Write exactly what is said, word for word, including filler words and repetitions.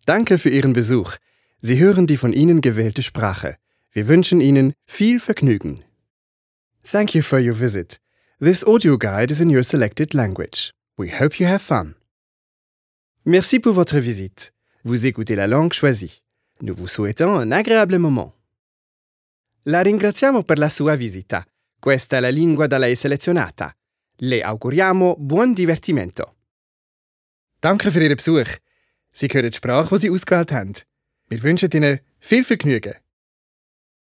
Danke für Ihren Besuch. Sie hören die von Ihnen gewählte Sprache. Wir wünschen Ihnen viel Vergnügen. Thank you for your visit. This audio guide is in your selected language. We hope you have fun. Merci pour votre visite. Vous écoutez la langue choisie. Nous vous souhaitons un agréable moment. La ringraziamo per la sua visita. Questa è la lingua da lei selezionata. Le auguriamo buon divertimento. Danke für Ihren Besuch. Sie hören die Sprache, die Sie ausgewählt haben. Wir wünschen Ihnen viel Vergnügen.